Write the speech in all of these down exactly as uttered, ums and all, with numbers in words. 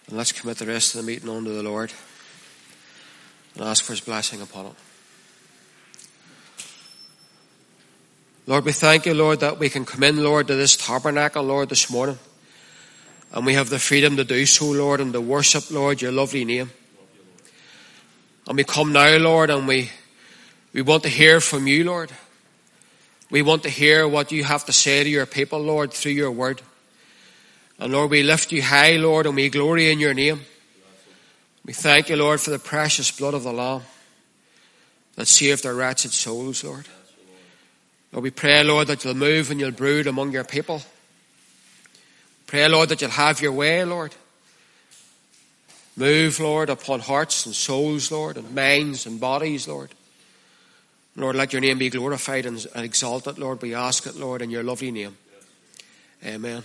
And let's commit the rest of the meeting unto the Lord and ask for his blessing upon it. Lord, we thank you, Lord, that we can come in, Lord, to this tabernacle, Lord, this morning. And we have the freedom to do so, Lord, and to worship, Lord, your lovely name. And we come now, Lord, and we, we want to hear from you, Lord. We want to hear what you have to say to your people, Lord, through your word. And Lord, we lift you high, Lord, and we glory in your name. We thank you, Lord, for the precious blood of the Lamb that saved our wretched souls, Lord. Lord, we pray, Lord, that you'll move and you'll brood among your people. Pray, Lord, that you'll have your way, Lord. Move, Lord, upon hearts and souls, Lord, and minds and bodies, Lord. Lord, let your name be glorified and exalted, Lord. We ask it, Lord, in your lovely name. Amen.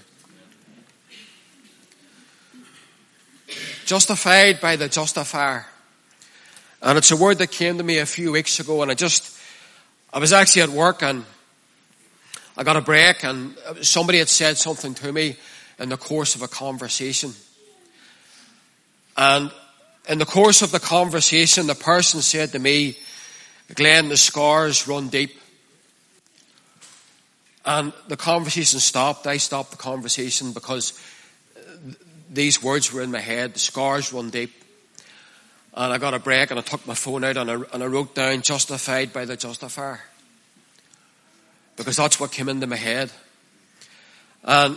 Justified by the justifier. And it's a word that came to me a few weeks ago, and I just, I was actually at work and I got a break, and somebody had said something to me in the course of a conversation. And in the course of the conversation, the person said to me, Glenn, the scars run deep. And the conversation stopped. I stopped the conversation because these words were in my head. The scars run deep. And I got a break and I took my phone out and I, and I wrote down justified by the justifier. Because that's what came into my head. And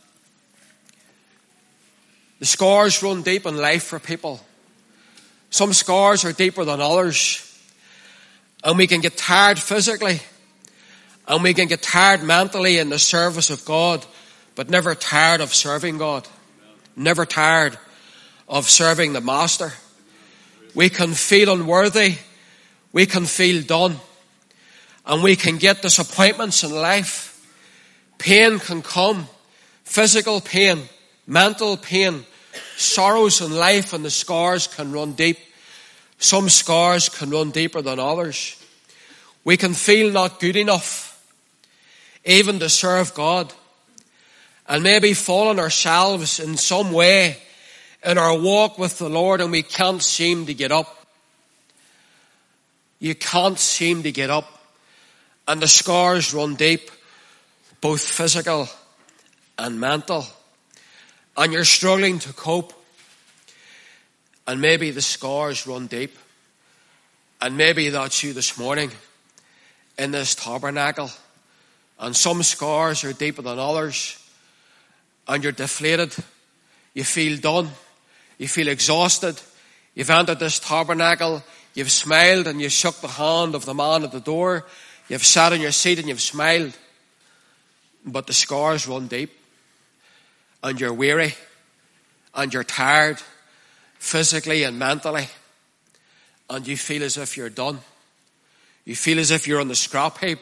the scars run deep in life for people. Some scars are deeper than others. And we can get tired physically. And we can get tired mentally in the service of God. But never tired of serving God. Never tired of serving the Master. We can feel unworthy. We can feel done. And we can get disappointments in life. Pain can come. Physical pain. Mental pain. Sorrows in life, and the scars can run deep. Some scars can run deeper than others. We can feel not good enough, even to serve God. And maybe fall on ourselves in some way in our walk with the Lord, and we can't seem to get up. You can't seem to get up. And the scars run deep, both physical and mental. And you're struggling to cope. And maybe the scars run deep. And maybe that's you this morning in this tabernacle. And some scars are deeper than others. And you're deflated. You feel done. You feel exhausted. You've entered this tabernacle. You've smiled and you shook the hand of the man at the door. You've sat in your seat and you've smiled. But the scars run deep. And you're weary. And you're tired. Physically and mentally. And you feel as if you're done. You feel as if you're on the scrap heap.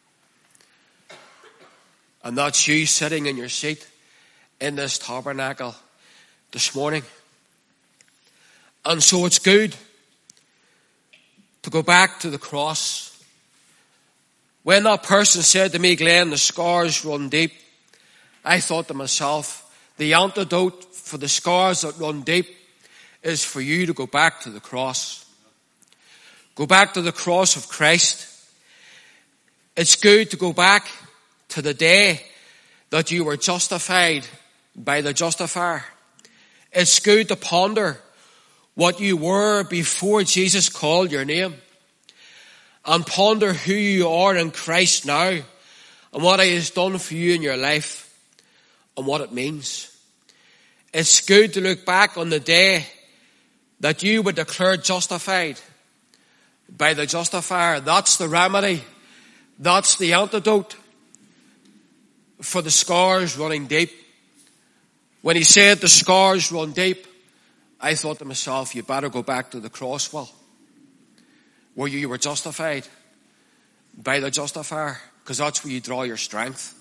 And that's you sitting in your seat in this tabernacle this morning. And so it's good to go back to the cross. When that person said to me, Glenn, the scars run deep, I thought to myself, the antidote for the scars that run deep is for you to go back to the cross. Go back to the cross of Christ. It's good to go back to the day that you were justified by the justifier. It's good to ponder what you were before Jesus called your name. And ponder who you are in Christ now. And what he has done for you in your life. And what it means. It's good to look back on the day that you were declared justified by the justifier. That's the remedy. That's the antidote for the scars running deep. When he said the scars run deep, I thought to myself, you better go back to the cross, well, where you were justified by the justifier, because that's where you draw your strength.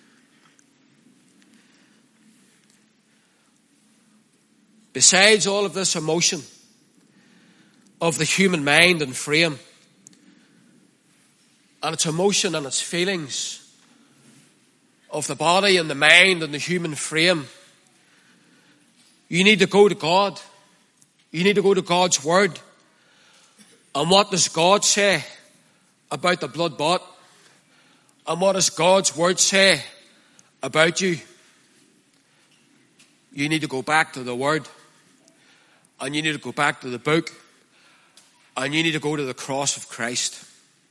Besides all of this emotion of the human mind and frame, and its emotion and its feelings of the body and the mind and the human frame, You need to go to God. You need to go to God's word. And what does God say about the blood bought? And what does God's word say about you? You need to go back to the word. And you need to go back to the book. And you need to go to the cross of Christ.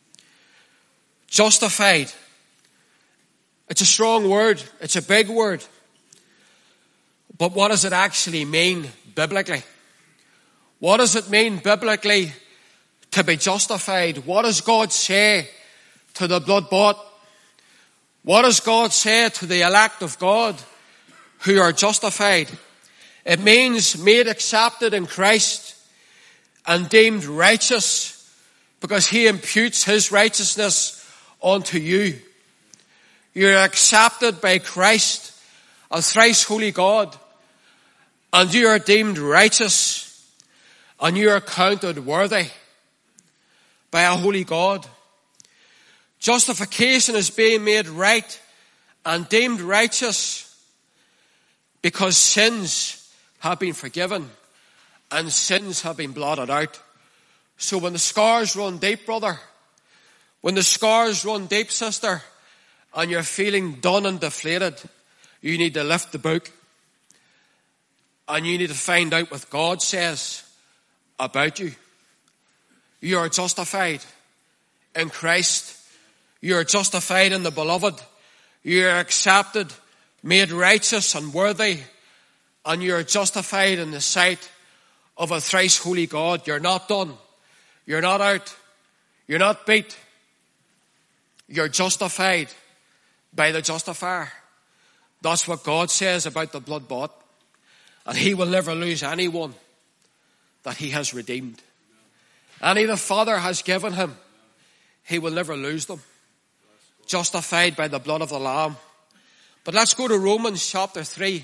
Justified. It's a strong word. It's a big word. But what does it actually mean biblically? What does it mean biblically to be justified? What does God say to the blood bought? What does God say to the elect of God who are justified? It means made accepted in Christ and deemed righteous because he imputes his righteousness unto you. You're accepted by Christ, a thrice holy God, and you are deemed righteous, and you are counted worthy by a holy God. Justification is being made right and deemed righteous because sins have been forgiven and sins have been blotted out. So when the scars run deep, brother, when the scars run deep, sister, and you're feeling done and deflated, you need to lift the book and you need to find out what God says about you. You are justified in Christ. You are justified in the beloved. You are accepted, made righteous and worthy, and you are justified in the sight of a thrice holy God. You're not done. You're not out. You're not beat. You're justified by the justifier. That's what God says about the blood bought. And he will never lose anyone that he has redeemed. Any the Father has given him, he will never lose them. Justified by the blood of the Lamb. But let's go to Romans chapter three.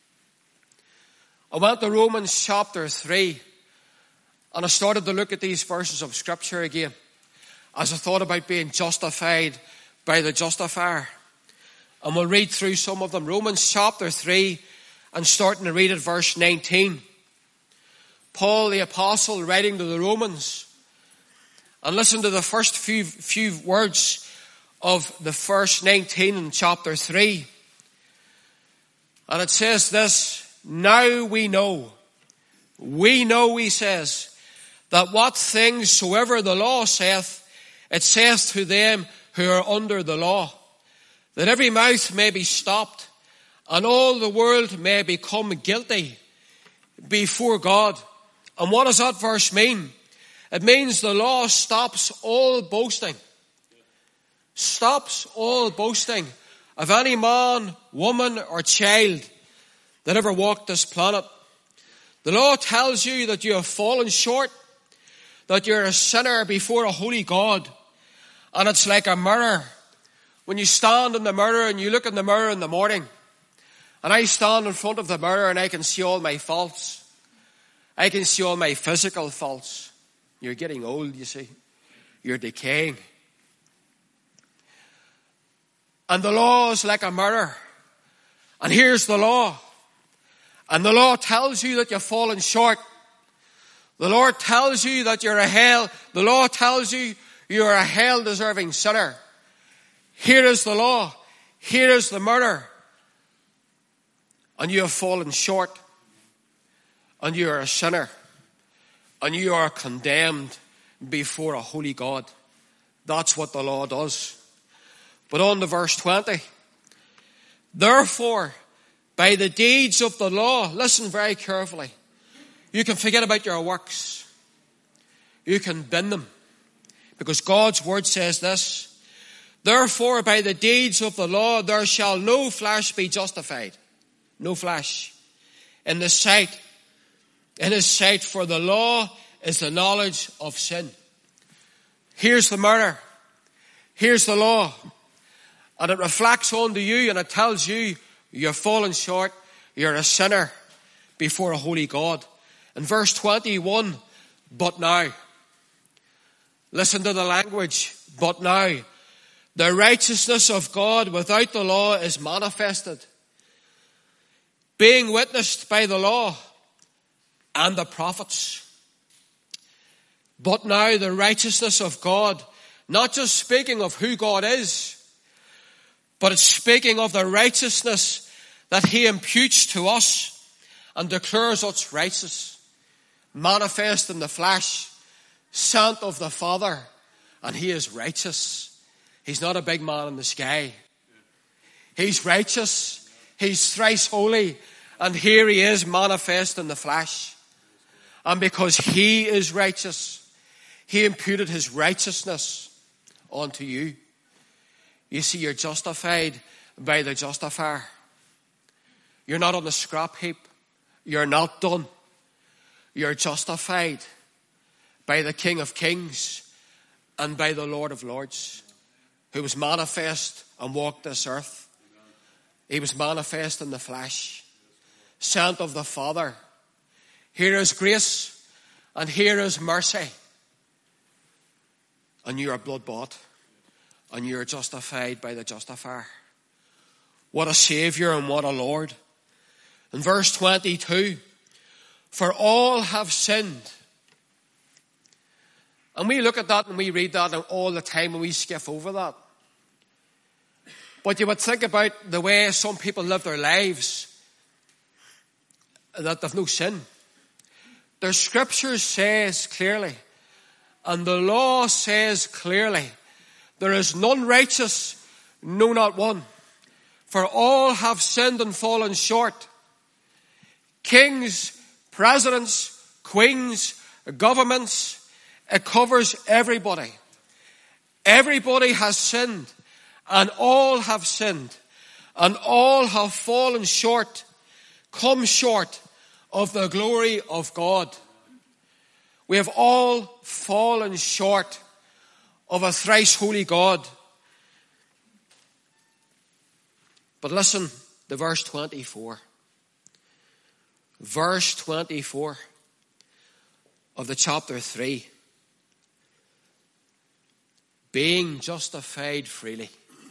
I went to Romans chapter three and I started to look at these verses of Scripture again as I thought about being justified by the justifier. And we'll read through some of them. Romans chapter three and starting to read at verse nineteen. Paul the apostle writing to the Romans. And listen to the first few, few words of the verse nineteen in chapter three. And it says this, now we know, we know, he says, that what things soever the law saith, it saith to them who are under the law, that every mouth may be stopped, and all the world may become guilty before God. And what does that verse mean? It means the law stops all boasting. Stops all boasting of any man, woman, or child that ever walked this planet. The law tells you that you have fallen short, that you're a sinner before a holy God. And it's like a mirror. When you stand in the mirror and you look in the mirror in the morning, and I stand in front of the mirror and I can see all my faults. I can see all my physical faults. You're getting old, you see. You're decaying. And the law is like a mirror. And here's the law. And the law tells you that you've fallen short. The Lord tells you that you're a hell. The law tells you you're a hell-deserving sinner. Here is the law. Here is the mirror. And you have fallen short. And you are a sinner. And you are condemned before a holy God. That's what the law does. But on to verse twenty. Therefore, by the deeds of the law, listen very carefully. You can forget about your works. You can bin them. Because God's word says this. Therefore, by the deeds of the law, there shall no flesh be justified. No flesh. In the sight, in his sight, for the law is the knowledge of sin. Here's the mirror. Here's the law. And it reflects onto you and it tells you you've fallen short. You're a sinner before a holy God. In verse twenty-one, but now. Listen to the language. But now. The righteousness of God without the law is manifested. being witnessed by the law and the prophets. But now the righteousness of God, not just speaking of who God is, but it's speaking of the righteousness that he imputes to us and declares us righteous, manifest in the flesh, sent of the Father, and he is righteous. He's not a big man in the sky. He's righteous. He's thrice holy. And here he is manifest in the flesh. And because he is righteous, he imputed his righteousness onto you. You see, you're justified by the justifier. You're not on the scrap heap. You're not done. You're justified by the King of Kings and by the Lord of Lords, who was manifest and walked this earth. He was manifest in the flesh, sent of the Father. Here is grace and here is mercy. And you are blood bought and you are justified by the justifier. What a Saviour and what a Lord. In verse twenty-two, for all have sinned. And we look at that and we read that all the time and we skip over that. But you would think about the way some people live their lives, that they've no sin. The scripture says clearly, and the law says clearly, there is none righteous, no not one. For all have sinned and fallen short. Kings, presidents, queens, governments, it covers everybody. Everybody has sinned, and all have sinned, and all have fallen short, come short of the glory of God. We have all fallen short of a thrice holy God. But listen to verse twenty-four. Verse twenty-four of the chapter three. Being justified freely.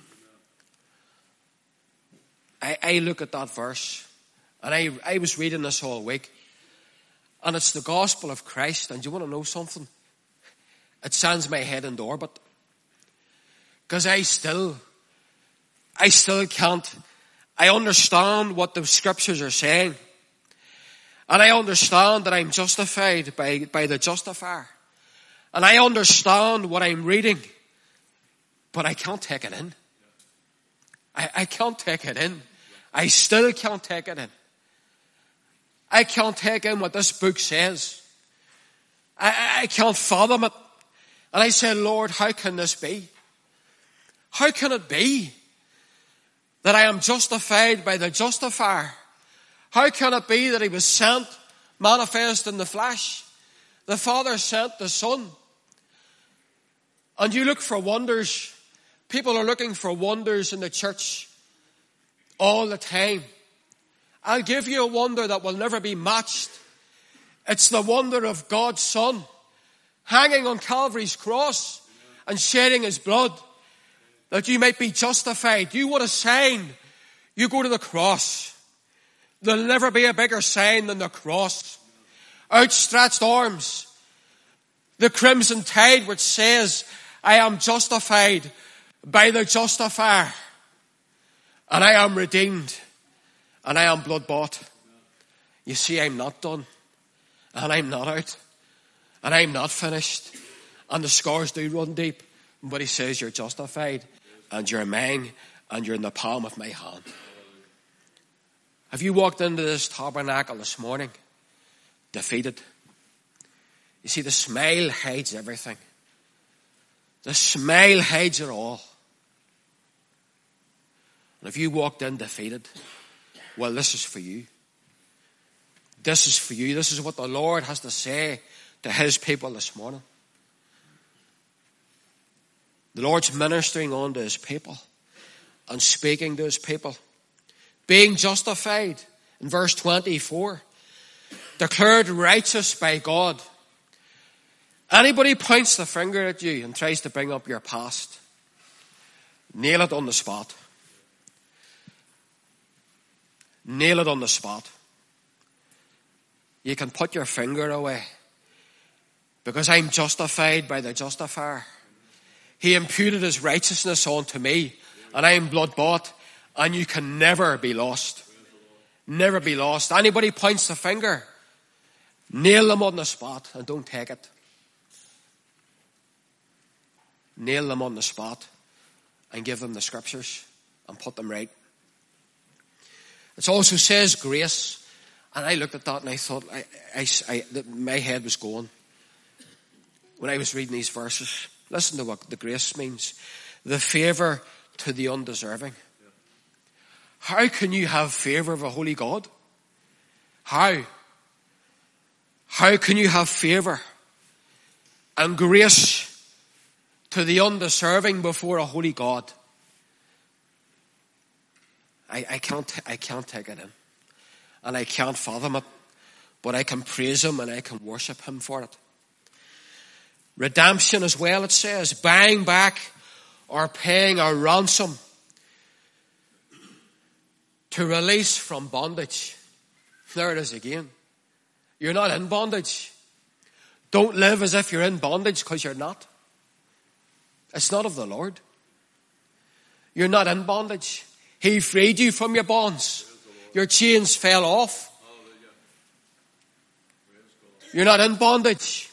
I, I look at that verse, and I, I was reading this all week, and it's the gospel of Christ. And you want to know something? It sends my head in the orbit, because I still, I still can't. I understand what the scriptures are saying, and I understand that I'm justified by, by the justifier, and I understand what I'm reading, but I can't take it in. I, I can't take it in. I still can't take it in. I can't take in what this book says. I, I can't fathom it. And I say, Lord, how can this be? How can it be that I am justified by the justifier? How can it be that he was sent, manifest in the flesh? The Father sent the Son. And you look for wonders. People are looking for wonders in the church all the time. I'll give you a wonder that will never be matched. It's the wonder of God's Son hanging on Calvary's cross and shedding his blood that you might be justified. You want a sign? You go to the cross. There'll never be a bigger sign than the cross. Outstretched arms. The crimson tide which says, I am justified by the justifier. And I am redeemed. And I am blood bought. You see, I'm not done. And I'm not out. And I'm not finished. And the scars do run deep. But he says, you're justified. And you're mine. And you're in the palm of my hand. Have you walked into this tabernacle this morning defeated? You see, the smile hides everything. The smile hides it all. And if you walked in defeated, well, this is for you. This is for you. This is what the Lord has to say to his people this morning. The Lord's ministering on to his people and speaking to his people. Being justified, in verse twenty-four, declared righteous by God. Anybody points the finger at you and tries to bring up your past, nail it on the spot. Nail it on the spot. You can put your finger away. Because I'm justified by the justifier. He imputed his righteousness onto me. And I am blood bought. And you can never be lost. Never be lost. Anybody points the finger, nail them on the spot and don't take it. Nail them on the spot and give them the scriptures and put them right. It also says grace. And I looked at that and I thought, I, I, I, my head was going when I was reading these verses. Listen to what the grace means. The favour to the undeserving. How can you have favour of a holy God? How? How can you have favour and grace to the undeserving before a holy God? I, I can't, I can't take it in. And I can't fathom it. But I can praise him and I can worship him for it. Redemption as well, it says. Buying back or paying a ransom to release from bondage. There it is again. You're not in bondage. Don't live as if you're in bondage, because you're not. It's not of the Lord. You're not in bondage. He freed you from your bonds. Your chains fell off. You're not in bondage.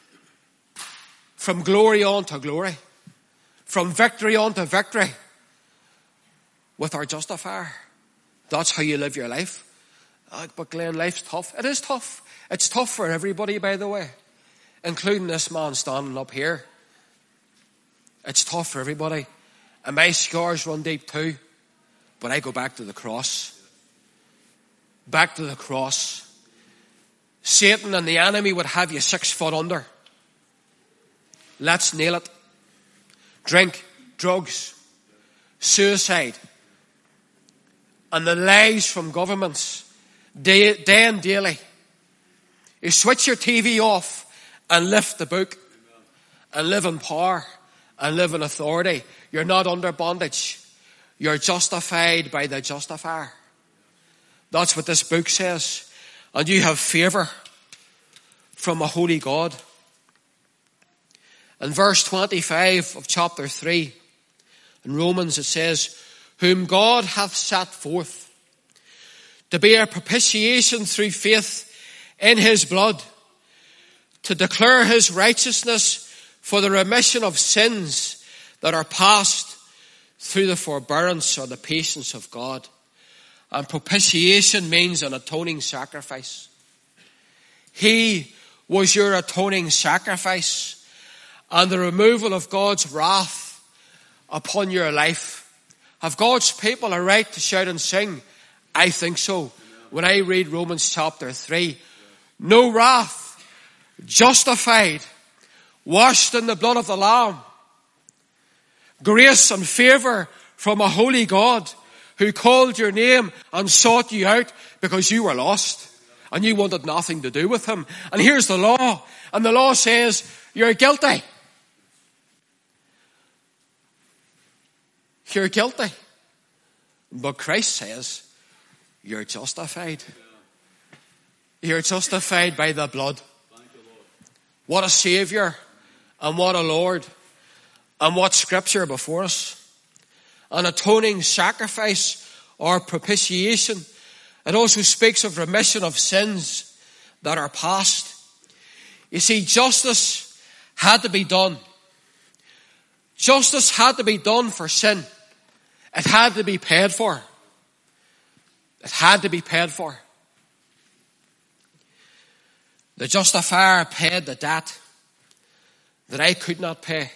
From glory on to glory. From victory on to victory. With our justifier. That's how you live your life. Oh, but Glenn, life's tough. It is tough. It's tough for everybody, by the way. Including this man standing up here. It's tough for everybody. And my scars run deep too. But I go back to the cross. Back to the cross. Satan and the enemy would have you six foot under. Let's nail it. Drink, drugs, suicide, and the lies from governments, day, day and daily. You switch your T V off and lift the book and live in power and live in authority. You're not under bondage. You're justified by the justifier. That's what this book says. And you have favour from a holy God. In verse twenty-five of chapter three, in Romans it says, whom God hath set forth to be a propitiation through faith in his blood, to declare his righteousness for the remission of sins that are past through the forbearance or the patience of God. And propitiation means an atoning sacrifice. He was your atoning sacrifice and the removal of God's wrath upon your life. Have God's people a right to shout and sing? I think so. When I read Romans chapter three, no wrath, justified, washed in the blood of the Lamb, grace and favour from a holy God who called your name and sought you out because you were lost and you wanted nothing to do with him. And here's the law, and the law says you're guilty. You're guilty. But Christ says you're justified. You're justified by the blood. What a Saviour and what a Lord and what Scripture before us. An atoning sacrifice or propitiation. It also speaks of remission of sins that are past. You see, justice had to be done. Justice had to be done for sin. It had to be paid for. It had to be paid for. The justifier paid the debt that I could not pay.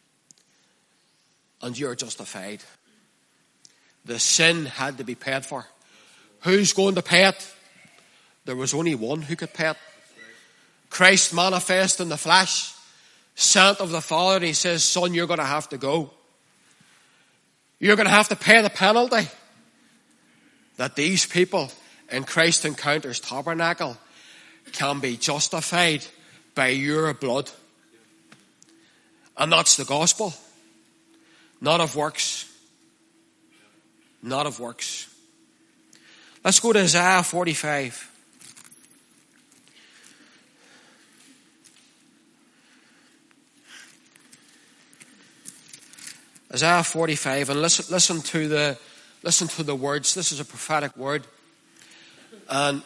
And you're justified. The sin had to be paid for. Who's going to pay it? There was only one who could pay it. Christ manifest in the flesh, sent of the Father, and he says, son, you're going to have to go. You're going to have to pay the penalty that these people in Christ Encounters Tabernacle can be justified by your blood. And that's the gospel. Not of works. Not of works. Let's go to Isaiah forty-five. Isaiah forty-five, and listen, listen to the, listen to the words. This is a prophetic word, and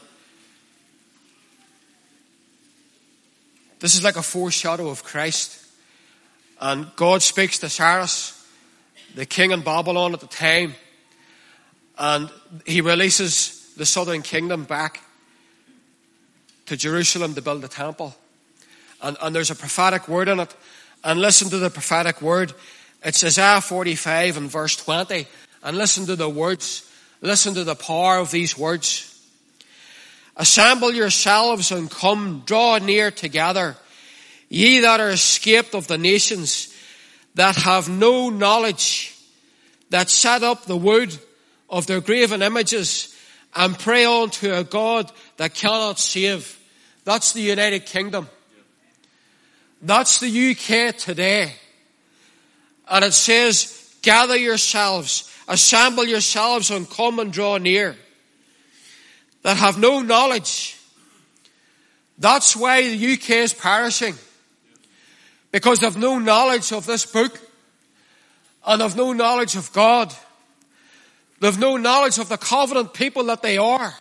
this is like a foreshadow of Christ. And God speaks to Cyrus, the king in Babylon at the time, and he releases the southern kingdom back to Jerusalem to build a temple. And, and there's a prophetic word in it. And listen to the prophetic word. It's Isaiah forty-five and verse twenty. And listen to the words. Listen to the power of these words. Assemble yourselves and come, draw near together, ye that are escaped of the nations, that have no knowledge, that set up the wood of their graven images, and pray unto a God that cannot save. That's the United Kingdom. That's the U K today. And it says, gather yourselves, assemble yourselves and come and draw near, that have no knowledge. That's why the U K is perishing. Because they've no knowledge of this book. And they've no knowledge of God. They've no knowledge of the covenant people that they are.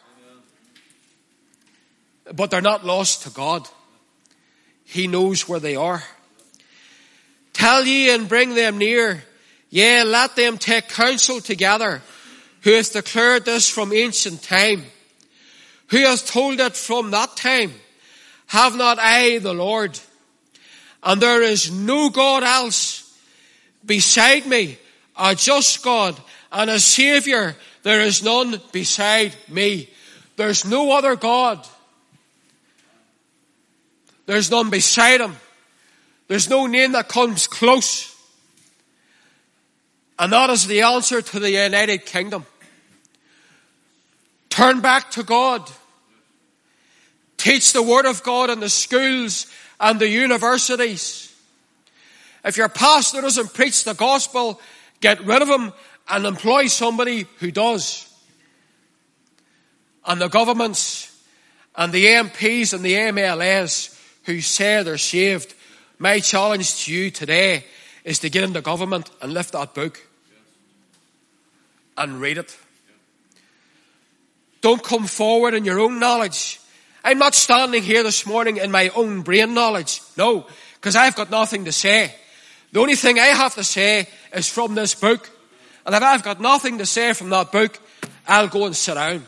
But they're not lost to God. He knows where they are. Tell ye and bring them near. Yea, let them take counsel together. Who hath declared this from ancient time? Who hath told it from that time? Have not I the Lord? And there is no God else beside me, a just God and a Saviour. There is none beside me. There's no other God. There's none beside him. There's no name that comes close. And that is the answer to the United Kingdom. Turn back to God. Teach the Word of God in the schools and the universities. If your pastor doesn't preach the gospel, get rid of him and employ somebody who does. And the governments and the M Ps and the M L As who say they're saved, my challenge to you today is to get into government and lift that book and read it. Don't come forward in your own knowledge. I'm not standing here this morning in my own brain knowledge. No, because I've got nothing to say. The only thing I have to say is from this book. And if I've got nothing to say from that book, I'll go and sit down.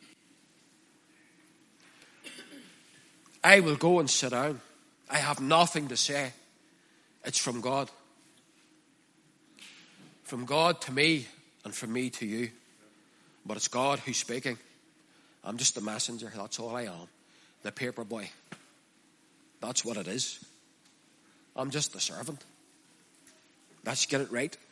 I will go and sit down. I have nothing to say. It's from God. From God to me and from me to you. But it's God who's speaking. I'm just a messenger. That's all I am. The paper boy. That's what it is. I'm just the servant. Let's get it right.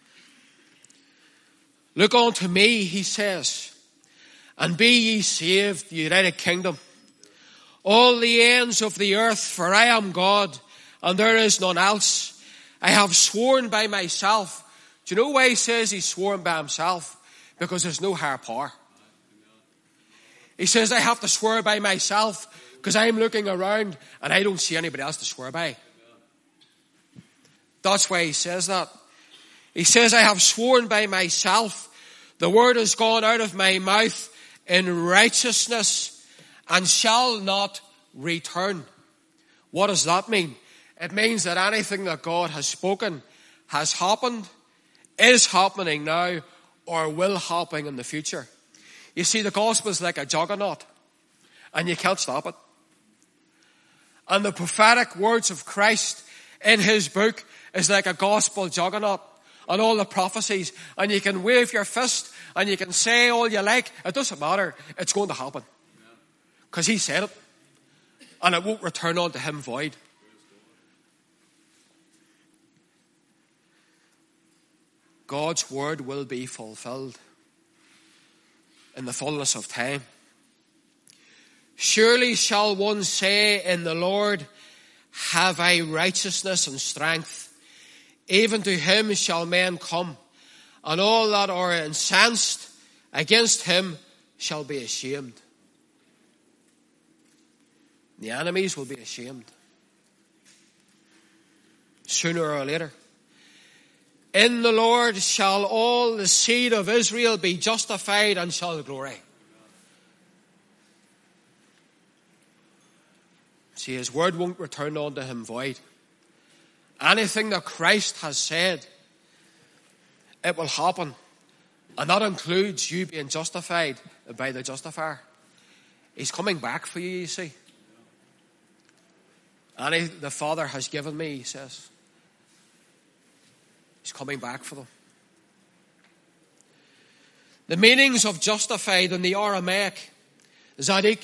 Look unto me, he says, and be ye saved, the United Kingdom. All the ends of the earth, for I am God, and there is none else. I have sworn by myself. Do you know why he says he's sworn by himself? Because there's no higher power. He says, I have to swear by myself because I'm looking around and I don't see anybody else to swear by. That's why he says that. He says, I have sworn by myself. The word has gone out of my mouth in righteousness and shall not return. What does that mean? It means that anything that God has spoken has happened, is happening now, or will happen in the future. You see, the gospel is like a juggernaut, and you can't stop it. And the prophetic words of Christ in his book is like a gospel juggernaut, and all the prophecies, and you can wave your fist, and you can say all you like. It doesn't matter. It's going to happen. Because he said it. And it won't return unto him void. God's word will be fulfilled in the fullness of time. Surely shall one say in the Lord, have I righteousness and strength? Even to him shall men come, and all that are incensed against him shall be ashamed. The enemies will be ashamed. Sooner or later. In the Lord shall all the seed of Israel be justified and shall glory. See, his word won't return unto him void. Anything that Christ has said, it will happen. And that includes you being justified by the justifier. He's coming back for you, you see. And he, the Father has given me, he says. He's coming back for them. The meanings of justified in the Aramaic, Zadik,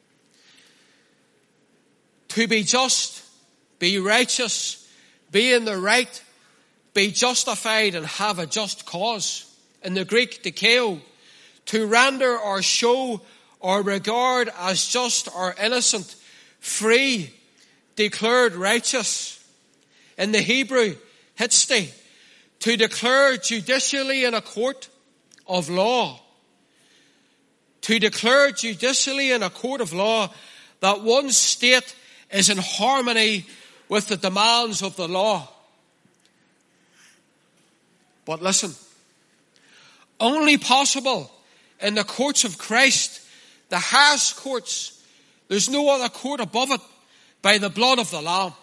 to be just, be righteous, be in the right, be justified and have a just cause. In the Greek, dikeo, to render or show or regard as just or innocent, free, declared righteous. In the Hebrew, hitzti, to declare judicially in a court of law. To declare judicially in a court of law that one state is in harmony with the demands of the law. But listen, only possible in the courts of Christ, the highest courts. There's no other court above it, by the blood of the Lamb.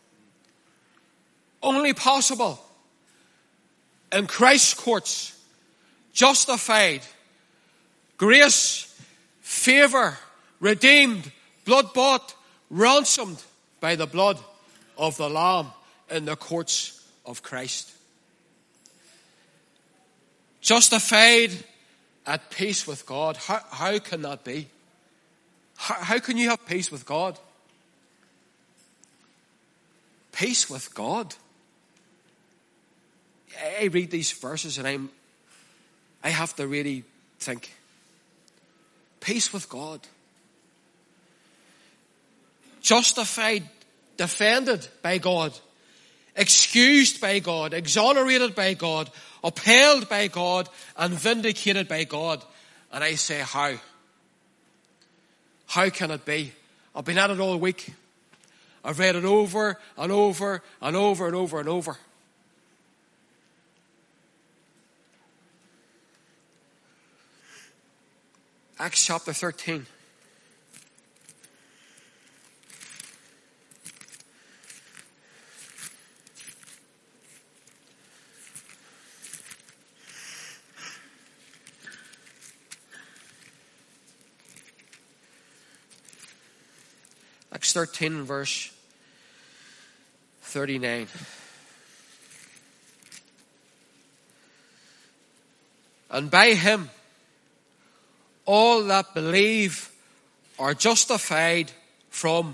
Only possible in Christ's courts, justified, grace, favor, redeemed, blood-bought, ransomed by the blood of the Lamb in the courts of Christ. Justified at peace with God. How, how can that be? How, how can you have peace with God? Peace with God. I read these verses and I'm, I have to really think. Peace with God. Justified, defended by God, excused by God, exonerated by God, upheld by God, and vindicated by God. And I say, how? How can it be? I've been at it all week. I've read it over and over and over and over and over. Acts chapter thirteen. Acts thirteen, verse thirty-nine. And by him, all that believe are justified from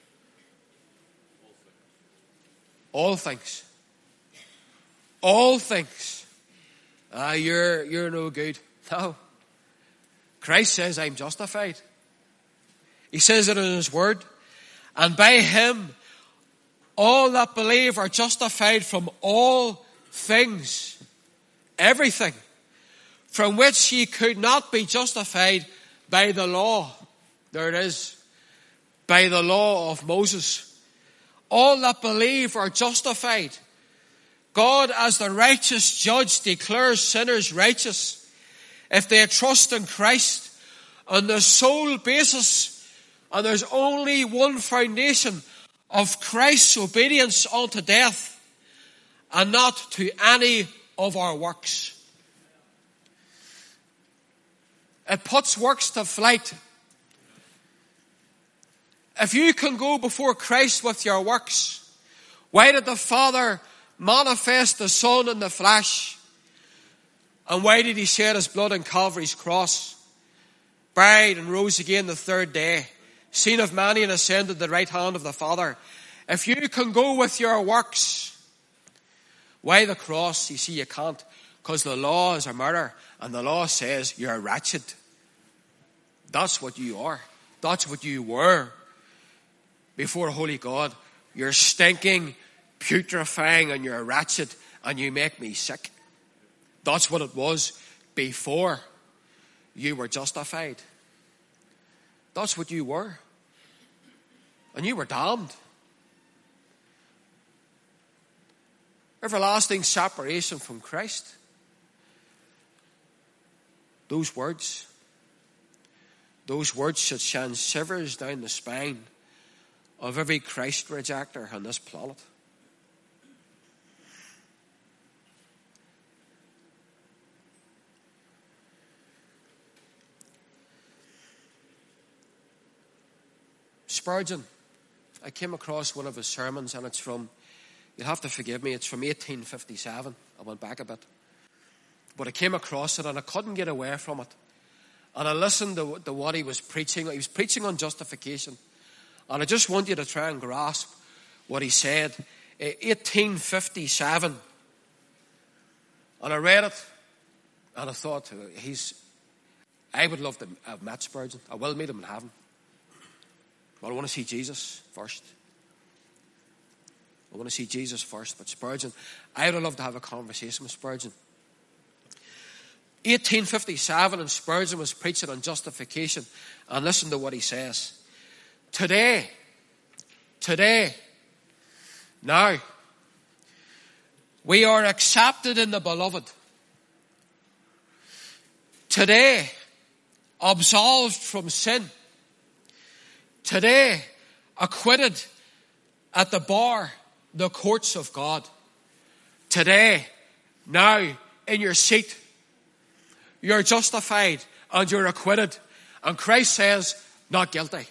all things. All things. Ah, you're, you're no good. No. Christ says, I'm justified. He says it in his word. And by him, all that believe are justified from all things. Everything. From which ye could not be justified by the law. There it is. By the law of Moses. All that believe are justified. God, as the righteous judge, declares sinners righteous if they trust in Christ on the sole basis. And there's only one foundation of Christ's obedience unto death, and not to any of our works. It puts works to flight. If you can go before Christ with your works, why did the Father manifest the Son in the flesh? And why did he shed his blood on Calvary's cross? Buried and rose again the third day. Seen of many and ascended the right hand of the Father. If you can go with your works, why the cross? You see, you can't. Because the law is a murder. And the law says you're wretched. That's what you are. That's what you were before holy God. You're stinking, putrefying, and you're wretched. And you make me sick. That's what it was before. you were justified. That's what you were. And you were damned. Everlasting separation from Christ. Those words, those words should send shivers down the spine of every Christ rejecter on this planet. Spurgeon, I came across one of his sermons, and it's from, you'll have to forgive me, it's from eighteen fifty-seven. I went back a bit. But I came across it and I couldn't get away from it. And I listened to, to what he was preaching. He was preaching on justification. And I just want you to try and grasp what he said. eighteen fifty-seven. And I read it and I thought, he's, I would love to have met Spurgeon. I will meet him in heaven. But I want to see Jesus first. I want to see Jesus first. But Spurgeon, I would love to have a conversation with Spurgeon. eighteen fifty-seven, and Spurgeon was preaching on justification. And listen to what he says. Today, today, now, we are accepted in the beloved. Today, absolved from sin. Today, acquitted at the bar, the courts of God. Today, now, in your seat, you're justified and you're acquitted. And Christ says, not guilty.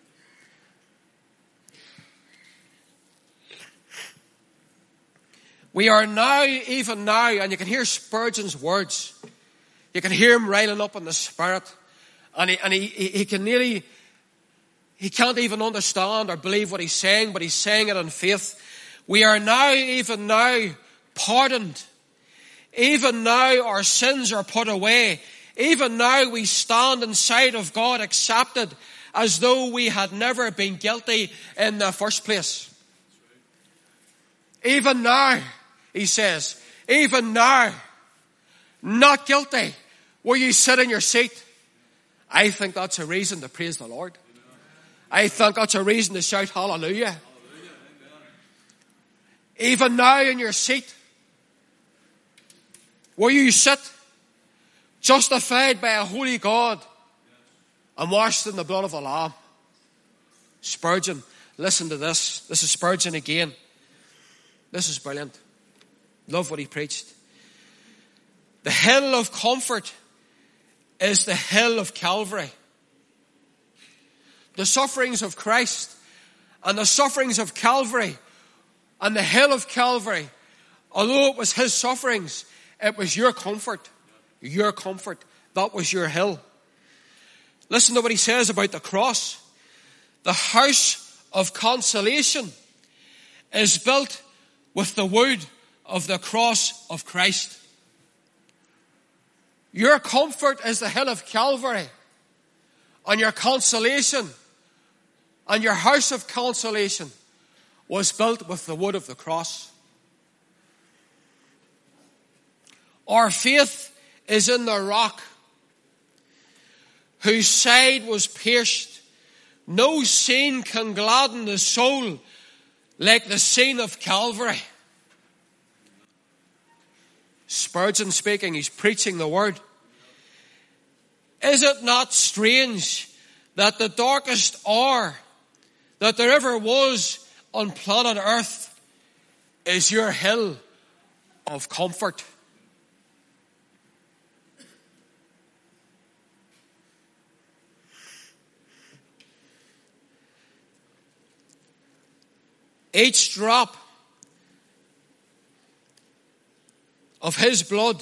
We are now, even now, and you can hear Spurgeon's words. You can hear him riling up in the Spirit. And he, and he, he, he can nearly, he can't even understand or believe what he's saying, but he's saying it in faith. We are now, even now, pardoned. Even now our sins are put away. Even now we stand in sight of God accepted as though we had never been guilty in the first place. Even now, he says, even now, not guilty, where you sit in your seat. I think that's a reason to praise the Lord. I think that's a reason to shout hallelujah. Even now in your seat, where you sit, justified by a holy God and washed in the blood of the Lamb. Spurgeon, listen to this. This is Spurgeon again. This is brilliant. Love what he preached. The hill of comfort is the hill of Calvary. The sufferings of Christ and the sufferings of Calvary and the hill of Calvary, although it was his sufferings, it was your comfort. Your comfort. That was your hill. Listen to what he says about the cross. The house of consolation is built with the wood of the cross of Christ. Your comfort is the hill of Calvary. And your consolation and your house of consolation was built with the wood of the cross. Our faith is in the rock whose side was pierced. No scene can gladden the soul like the scene of Calvary. Spurgeon speaking, he's preaching the word. Is it not strange that the darkest hour that there ever was on planet Earth is your hill of comfort? Each drop of his blood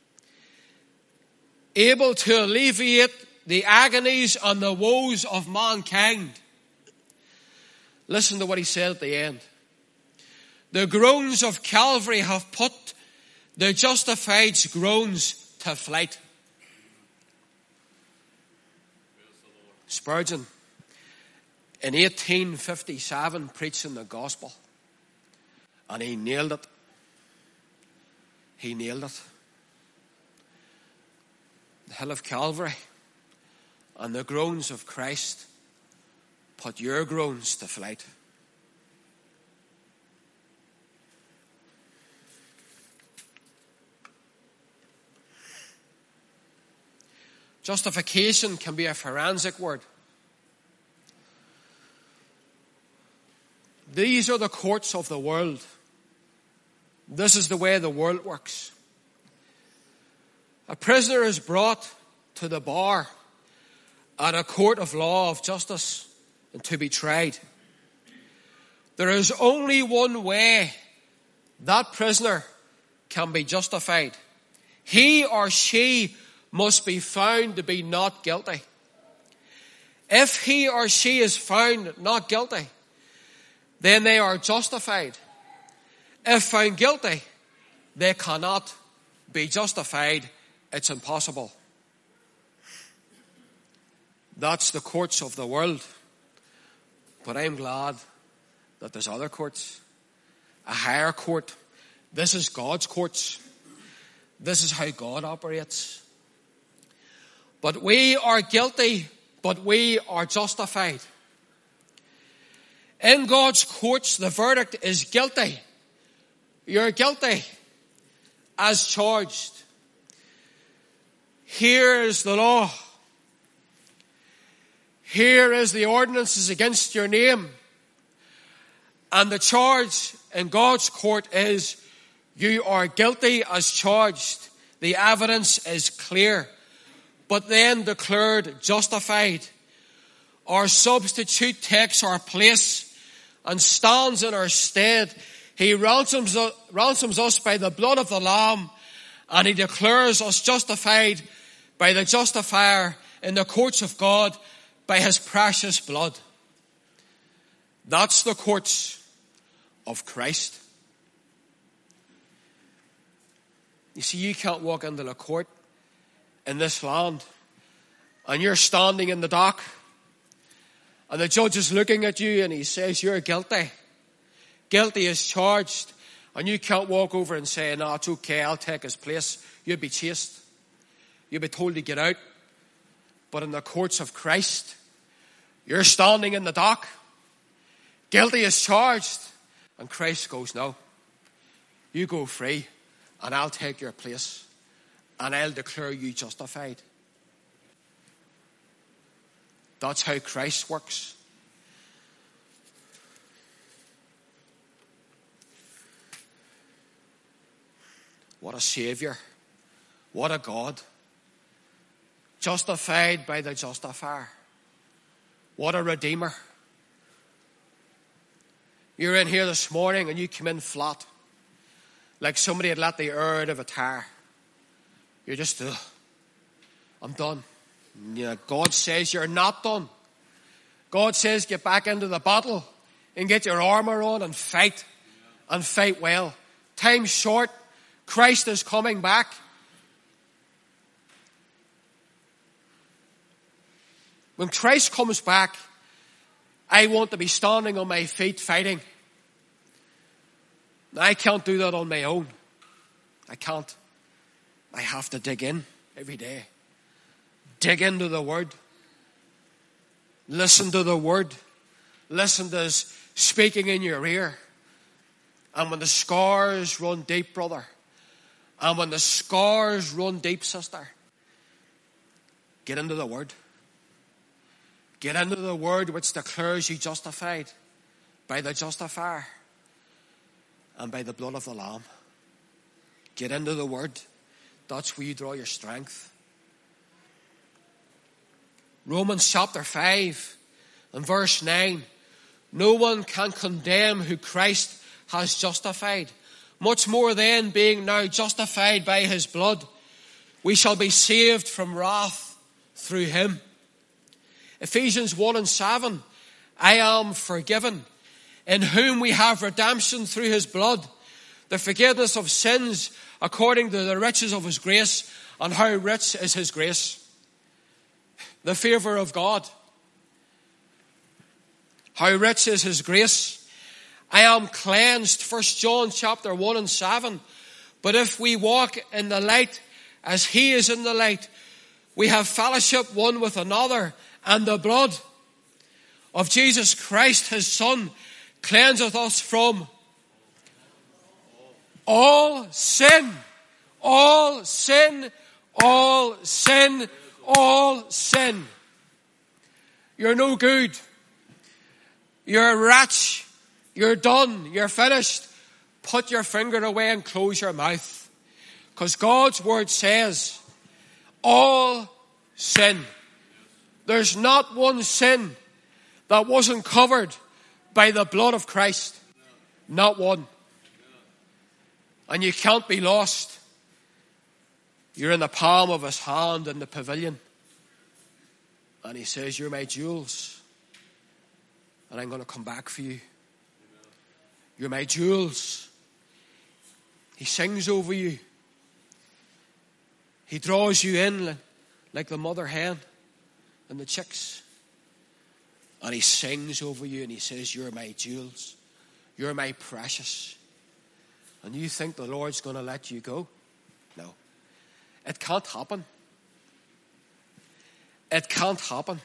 able to alleviate the agonies and the woes of mankind. Listen to what he said at the end. The groans of Calvary have put the justified's groans to flight. Spurgeon, in eighteen fifty-seven, preaching the gospel. And he nailed it. He nailed it. the hill of Calvary, and the groans of Christ put your groans to flight. Justification can be a forensic word. These are the courts of the world. This is the way the world works. A prisoner is brought to the bar at a court of law of justice and to be tried. There is only one way that prisoner can be justified. He or she must be found to be not guilty. If he or she is found not guilty, then they are justified. If found guilty, they cannot be justified. It's impossible. That's the courts of the world. But I'm glad that there's other courts. A higher court. This is God's courts. This is how God operates. But we are guilty, but we are justified. In God's courts, the verdict is guilty. You're guilty as charged. Here is the law. Here is the ordinances against your name. And the charge in God's court is you are guilty as charged. The evidence is clear. But then declared justified. Our substitute takes our place and stands in our stead. He ransoms, ransoms us by the blood of the Lamb, and he declares us justified by the justifier in the courts of God by his precious blood. That's the courts of Christ. You see, you can't walk into the court in this land and you're standing in the dock and the judge is looking at you and he says you're guilty. Guilty is charged, and you can't walk over and say, no, it's okay, I'll take his place. You'd be chased. You'd be told to get out. But in the courts of Christ, you're standing in the dock. Guilty is charged. And Christ goes, no, you go free and I'll take your place and I'll declare you justified. That's how Christ works. What a Savior. What a God. Justified by the justifier. What a Redeemer. You're in here this morning and you come in flat. Like somebody had let the air out of a tire. You're just, ugh, I'm done. Yeah, God says you're not done. God says get back into the battle and get your armor on and fight. And fight well. Time's short. Christ is coming back. When Christ comes back, I want to be standing on my feet fighting. I can't do that on my own. I can't. I have to dig in every day. Dig into the Word. Listen to the Word. Listen to His speaking in your ear. And when the scars run deep, brother, and when the scars run deep, sister, get into the Word. Get into the Word which declares you justified by the justifier and by the blood of the Lamb. Get into the Word. That's where you draw your strength. Romans chapter five and verse nine. No one can condemn who Christ has justified. Much more then, being now justified by his blood, we shall be saved from wrath through him. Ephesians one and seven. I am forgiven, in whom we have redemption through his blood, the forgiveness of sins according to the riches of his grace. And how rich is his grace? The favour of God. How rich is his grace? I am cleansed, First John chapter one and seven. But if we walk in the light as he is in the light, we have fellowship one with another, and the blood of Jesus Christ, his Son, cleanseth us from all sin. All sin. All sin. All sin. You're no good. You're a wretch. You're done. You're finished. Put your finger away and close your mouth. Because God's word says, all sin. There's not one sin that wasn't covered by the blood of Christ. Not one. And you can't be lost. You're in the palm of his hand in the pavilion. And he says, you're my jewels. And I'm going to come back for you. You're my jewels. He sings over you. He draws you in like the mother hen and the chicks. And he sings over you and he says, you're my jewels. You're my precious. And you think the Lord's going to let you go? No. It can't happen. It can't happen.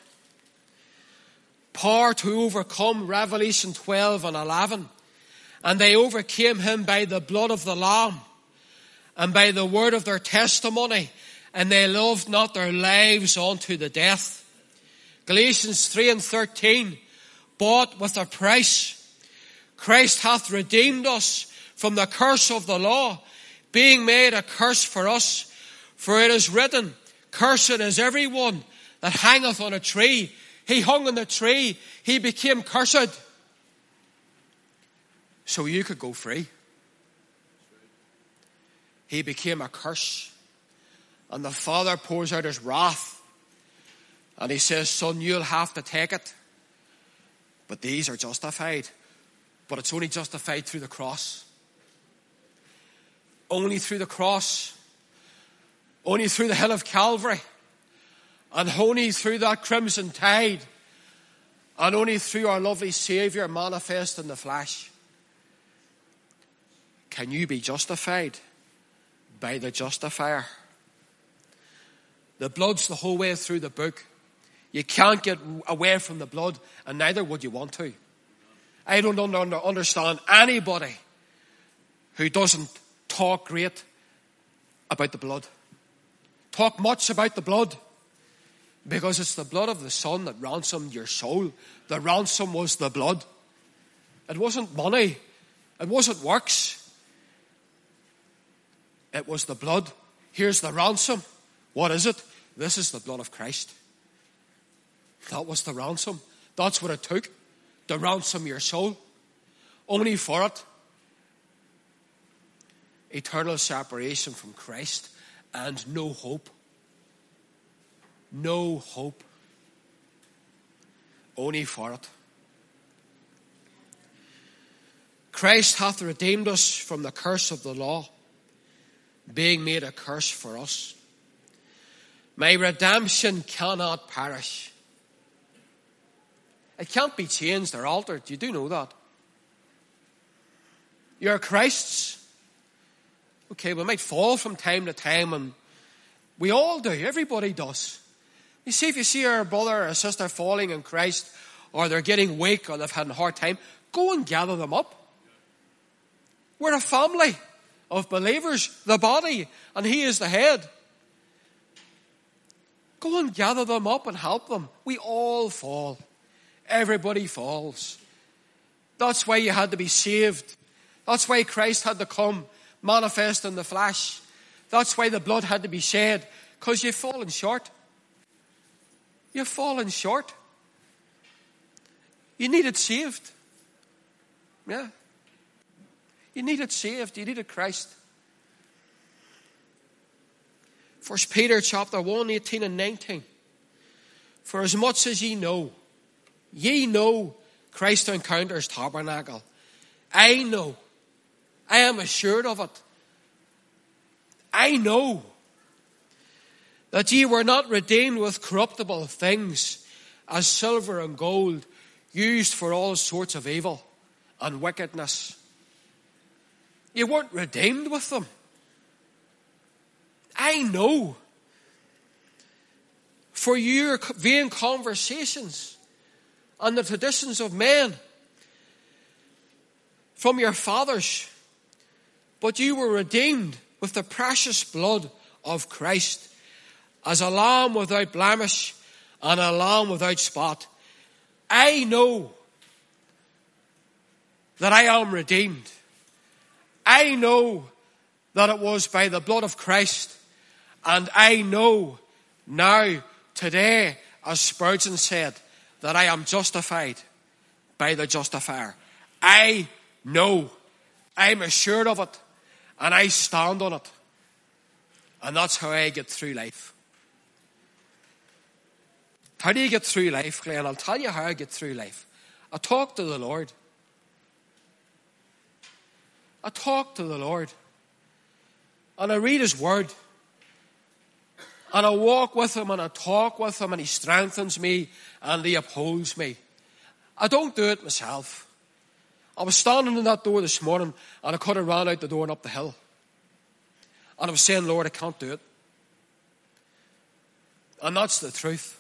Power to overcome, Revelation twelve and eleven. And they overcame him by the blood of the Lamb and by the word of their testimony. And they loved not their lives unto the death. Galatians three and thirteen. Bought with a price. Christ hath redeemed us from the curse of the law, being made a curse for us. For it is written, cursed is everyone that hangeth on a tree. He hung on the tree. He became cursed. So you could go free. He became a curse. And the Father pours out his wrath. And he says, son, you'll have to take it. But these are justified. But it's only justified through the cross. Only through the cross. Only through the hill of Calvary. And only through that crimson tide. And only through our lovely Saviour manifest in the flesh. Can you be justified by the justifier? The blood's the whole way through the book. You can't get away from the blood, and neither would you want to. I don't understand anybody who doesn't talk great about the blood. Talk much about the blood. Because it's the blood of the Son that ransomed your soul. The ransom was the blood. It wasn't money. It wasn't works. It was the blood. Here's the ransom. What is it? This is the blood of Christ. That was the ransom. That's what it took to ransom your soul. Only for it. Eternal separation from Christ and no hope. No hope. Only for it. Christ hath redeemed us from the curse of the law, being made a curse for us. My redemption cannot perish. It can't be changed or altered. You do know that. You're Christ's. Okay, we might fall from time to time, and we all do. Everybody does. You see, if you see our brother or sister falling in Christ, or they're getting weak, or they've had a hard time, go and gather them up. We're a family of believers, the body, and he is the head. Go and gather them up and help them. We all fall. Everybody falls. That's why you had to be saved. That's why Christ had to come, manifest in the flesh. That's why the blood had to be shed, because you've fallen short. You've fallen short. You needed saved. Yeah. You needed saved. You needed Christ. First Peter chapter one, eighteen and nineteen. For as much as ye know, ye know Christ encounters tabernacle. I know. I am assured of it. I know that ye were not redeemed with corruptible things, as silver and gold, used for all sorts of evil and wickedness. You weren't redeemed with them. I know. for your vain conversations and the traditions of men from your fathers, but you were redeemed with the precious blood of Christ, as a lamb without blemish and a lamb without spot. I know that I am redeemed. I know that it was by the blood of Christ. And I know now, today, as Spurgeon said, that I am justified by the justifier. I know. I'm assured of it. And I stand on it. And that's how I get through life. How do you get through life, Glenn? I'll tell you how I get through life. I talk to the Lord. I talk to the Lord. And I read His Word. And I walk with Him and I talk with Him and He strengthens me and He upholds me. I don't do it myself. I was standing in that door this morning and I could have ran out the door and up the hill. And I was saying, Lord, I can't do it. And that's the truth.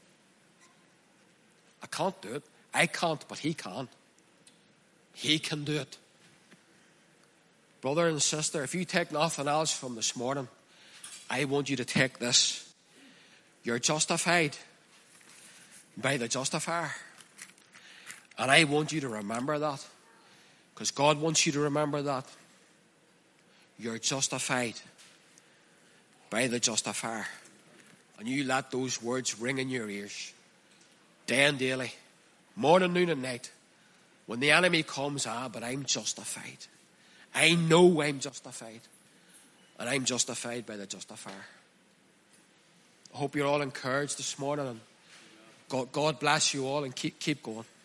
I can't do it. I can't, but He can. He can do it. Brother and sister, if you take nothing else from this morning, I want you to take this. You're justified by the justifier. And I want you to remember that. Because God wants you to remember that. You're justified by the justifier. And you let those words ring in your ears. Day and daily. Morning, noon and night. When the enemy comes, ah, but I'm justified. I know I'm justified. And I'm justified by the justifier. I hope you're all encouraged this morning. And God, God bless you all and keep, keep going.